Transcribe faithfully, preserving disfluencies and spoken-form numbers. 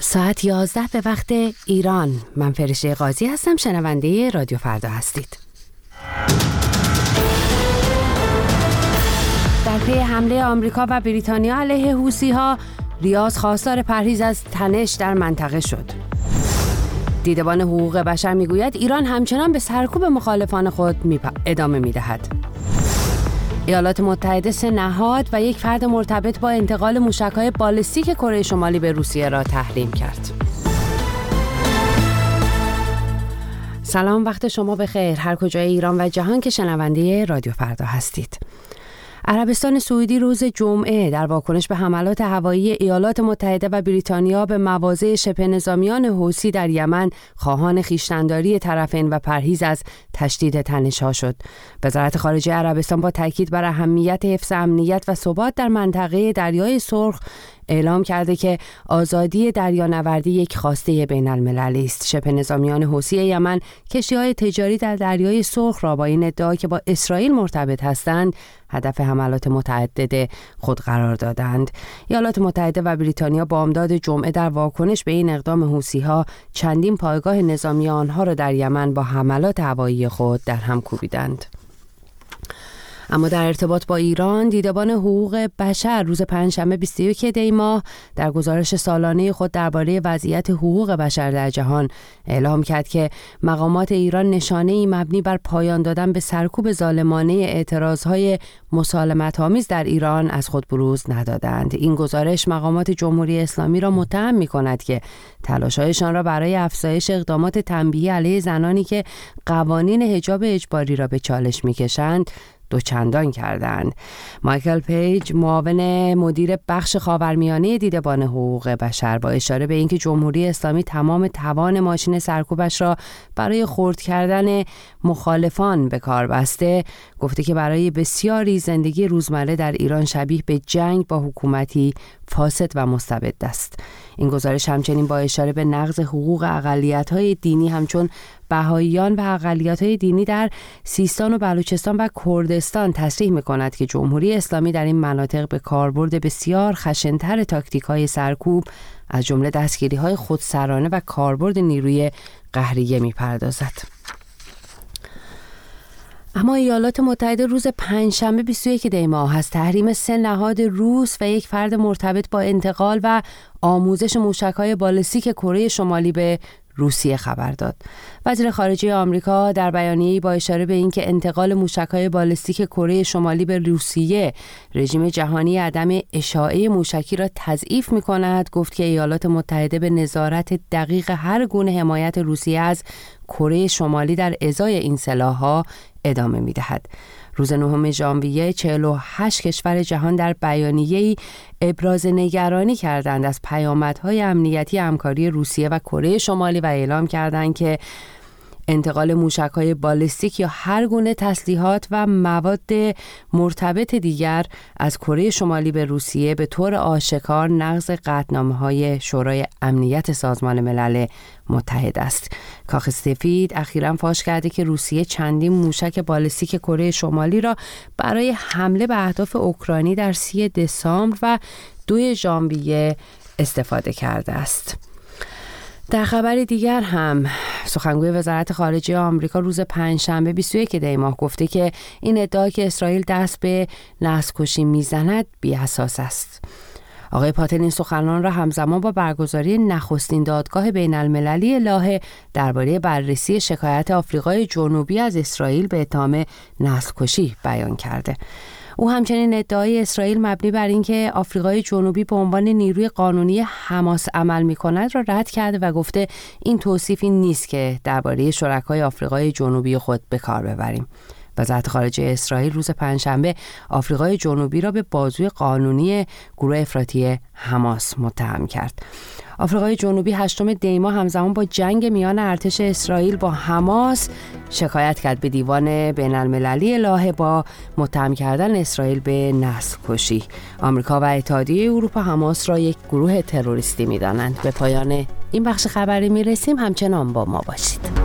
ساعت یازده به وقت ایران. من فرشته قاضی هستم، شنونده رادیو فردا هستید. در پی حمله آمریکا و بریتانیا علیه حوثی‌ها، ریاض خواستار پرهیز از تنش در منطقه شد. دیدبان حقوق بشر میگوید ایران همچنان به سرکوب مخالفان خود ادامه میدهد. ایالات متحده سه نهاد و یک فرد مرتبط با انتقال موشک‌های بالستیک کره شمالی به روسیه را تحریم کرد. سلام، وقت شما بخیر هر کجای ایران و جهان که شنونده رادیو فردا هستید. عربستان سعودی روز جمعه در واکنش به حملات هوایی ایالات متحده و بریتانیا به مواضع شبه نظامیان حوثی در یمن خواهان خویشتن‌داری طرفین و پرهیز از تشدید تنش‌ها شد. وزارت خارجه عربستان با تاکید بر اهمیت حفظ امنیت و ثبات در منطقه دریای سرخ اعلام کرده که آزادی دریانوردی یک خواسته بین المللی است. شبه نظامیان حوثی یمن کشتی‌های تجاری در دریای سرخ را با این ادعا که با اسرائیل مرتبط هستند هدف حملات متعدد خود قرار دادند. ایالات متحده و بریتانیا بامداد جمعه در واکنش به این اقدام حوثی‌ها چندین پایگاه نظامی آنها را در یمن با حملات هوایی خود در هم کوبیدند. اما در ارتباط با ایران، دیدبان حقوق بشر روز پنجشنبه بیست و یک دی ماه در گزارش سالانه خود درباره وضعیت حقوق بشر در جهان اعلام کرد که مقامات ایران نشانه‌ای مبنی بر پایان دادن به سرکوب ظالمانه اعتراضهای مسالمت‌آمیز در ایران از خود بروز ندادند. این گزارش مقامات جمهوری اسلامی را متهم می‌کند که تلاش‌هایشان را برای افزایش اقدامات تنبیهی علیه زنانی که قوانین حجاب اجباری را به چالش می‌کشند دوچندان کردند. مایکل پیج، معاون مدیر بخش خاورمیانه دیدبان حقوق بشر، با اشاره به اینکه جمهوری اسلامی تمام توان ماشین سرکوبش را برای خرد کردن مخالفان به کار بسته، گفته که برای بسیاری زندگی روزمره در ایران شبیه به جنگ با حکومتی فاسد و مستبد است. این گزارش همچنین با اشاره به نقض حقوق اقلیت‌های دینی همچون بهائیان و اقلیت‌های دینی در سیستان و بلوچستان و کردستان تصریح می‌کند که جمهوری اسلامی در این مناطق به کاربرد بسیار خشن‌تر تاکتیک‌های سرکوب از جمله دستگیری‌های خودسرانه و کاربرد نیروی قهریه می‌پردازد. اما ایالات متحده روز پنجشنبه بیست و یک دی ماه از تحریم سه نهاد روس و یک فرد مرتبط با انتقال و آموزش موشک‌های بالستیک کره شمالی به روسیه خبر داد. وزیر خارجه آمریکا در بیانیه‌ای با اشاره به اینکه انتقال موشک‌های بالستیک کره شمالی به روسیه رژیم جهانی عدم اشاعه موشکی را تضعیف می‌کند، گفت که ایالات متحده به نظارت دقیق هر گونه حمایت روسیه از کره شمالی در ازای این سلاح‌ها ادامه می‌دهد. روز نهم ژانویه چهل و هشت کشور جهان در بیانیه‌ای ابراز نگرانی کردند از پیامدهای امنیتی همکاری روسیه و کره شمالی و اعلام کردند که انتقال موشک‌های بالستیک یا هر گونه تسلیحات و مواد مرتبط دیگر از کره شمالی به روسیه به طور آشکار نقض قطعنامه‌های شورای امنیت سازمان ملل متحد است. کاخ سفید اخیراً فاش کرده که روسیه چندین موشک بالستیک کره شمالی را برای حمله به اهداف اوکراینی در سی دسامبر و دو ژانویه استفاده کرده است. در خبر دیگر هم سخنگوی وزارت خارجه آمریکا روز پنجشنبه بیست و یک دی ماه گفته که این ادعا که اسرائیل دست به نسل‌کشی میزند بی‌اساس است. آقای پاتل این سخنان را همزمان با برگزاری نخستین دادگاه بین المللی لاهه درباره بررسی شکایت آفریقای جنوبی از اسرائیل به اتهام نسل‌کشی بیان کرده. او همچنین ادعای اسرائیل مبنی بر اینکه آفریقای جنوبی به عنوان نیروی قانونی حماس عمل می‌کند را رد کرده و گفته این توصیفی نیست که درباره شرکای آفریقای جنوبی خود به کار ببریم. وزارت خارجه اسرائیل روز پنجشنبه آفریقای جنوبی را به بازوی قانونی گروه افراطی حماس متهم کرد. آفریقای جنوبی هشتم دی ماه همزمان با جنگ میان ارتش اسرائیل با حماس شکایت کرد به دیوان بین المللی لاهه با متهم کردن اسرائیل به نسل کشی. آمریکا و اتحادیه اروپا حماس را یک گروه تروریستی می‌دانند. به پایان این بخش خبری می‌رسیم، همچنان با ما باشید.